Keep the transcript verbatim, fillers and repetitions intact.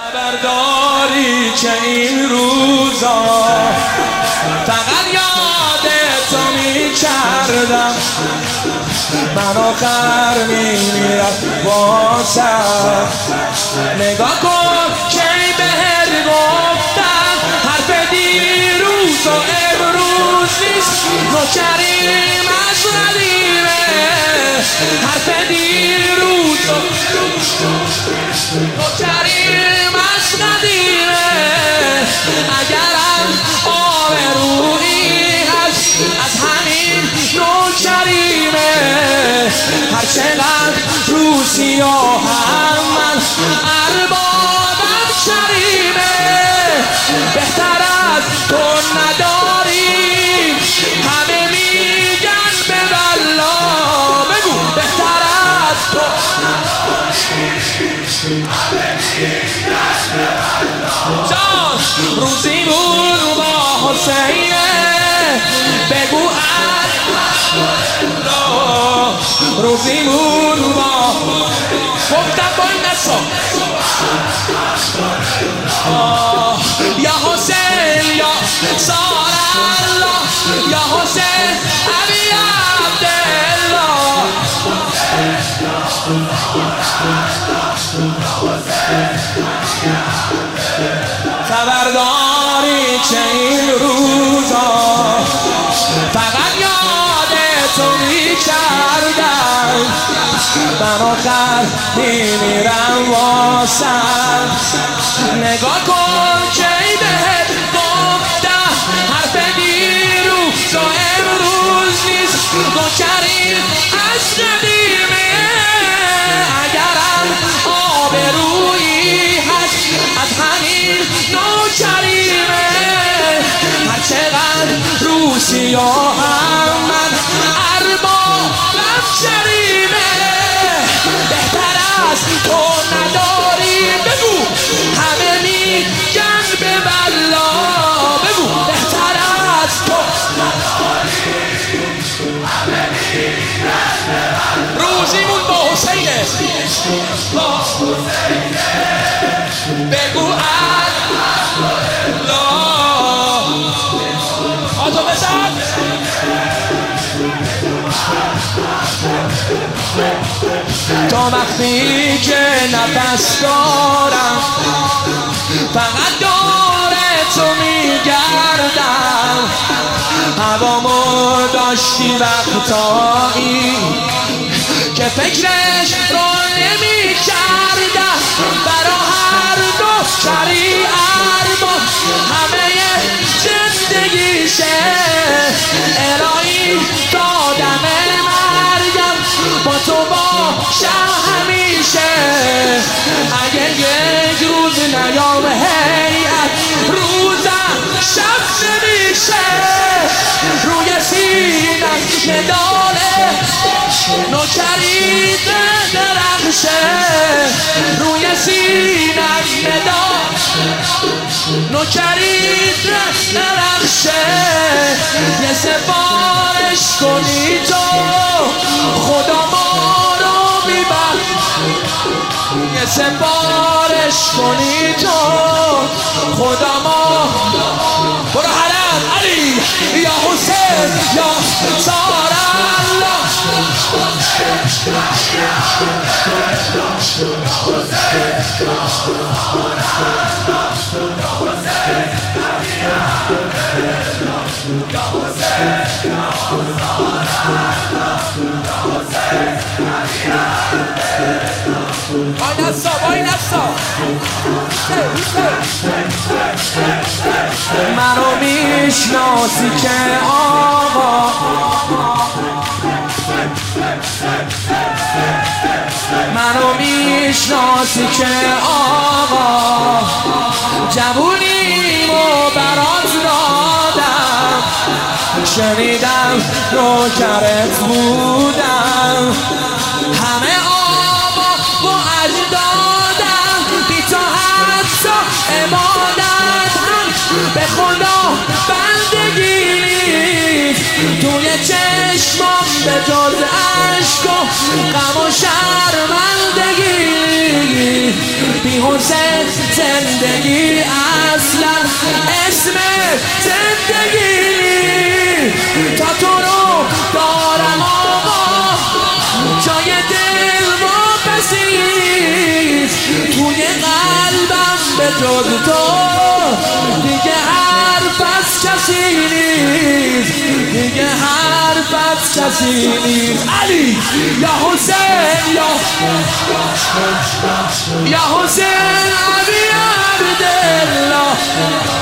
خبرداری که این روزا فقط یاد تو می کردم، من آخر می میرم واسم. نگاه کن که بهت گفتم حرف دیروز و امروز نیست، نوکریم از ندیمه. حرف دیروز و نوکریم از ندیمه. اگرم آبرویی هست از همین نوکریمه. هر چقدر رو سیاهم من اربابم کریمه. بهتر از تو نداری همه میگن به والله. بگو بهتر از تو همه میگن به والله. جان روزی بود با حسینه، بگو روزی بود با گفتم با این نسا یا حسین یا سار الله، یا حسین ابی عبدالله. خبرداری که این روزا فقط یاد تو می کردم، من آخر می میرم واسم. نگاه کن که بهت گفتم حرف دیروز و امروز نیست، نوکریم از ندیمه. اگرم آبرویی هست از همین نوکریمه. هر چقدر رو سیاهم من اربابم کریمه. بهتر از تو نداری بگو همه میگن به والله. بگو بهتر از تو نداری همه میگن به والله. روزیمون با حسینه، با حسینه. بگو الله آتو بزن. تا وقتی که نفس دارم فقط دور تو میگردم. هوامو داشتی وقتایی که فکرش رو نمی کردم. برا هر دو کری ارباب همه زندگیشه. الهی دادم مرگم با تو باشم همیشه. اگه یک روز نیام هیئت روزم شب نمیشه. روی سینم مداله نوکری درخشه. روی سینم مدال نوکری درخشه. یه سفارش کنی تو خدا ما رو بیبر. یه سفارش کنی تو خدا ما. برو حرم علی یا حسین یا سار الله. وای نسا وای نسا منو میشناسی که آقا، منو میشناسی که آقا. جوونیمو برات دادم، شنیدم نوکرت بودم. همه آبا و اجدادم بی تو حتی عبادت هم به خدا بندگی. توی چشمام به جز عشق و غم و شرمندگی بی حسین زندگی اصلا اسم زندگی تا تو رو دارم آقا جای دل واپسیز توی قلبم به جز تو دیگه حرف از کسی نیست دیگه حرف از کسی نیست علی یا حسین یا یا حسین علی عبدالله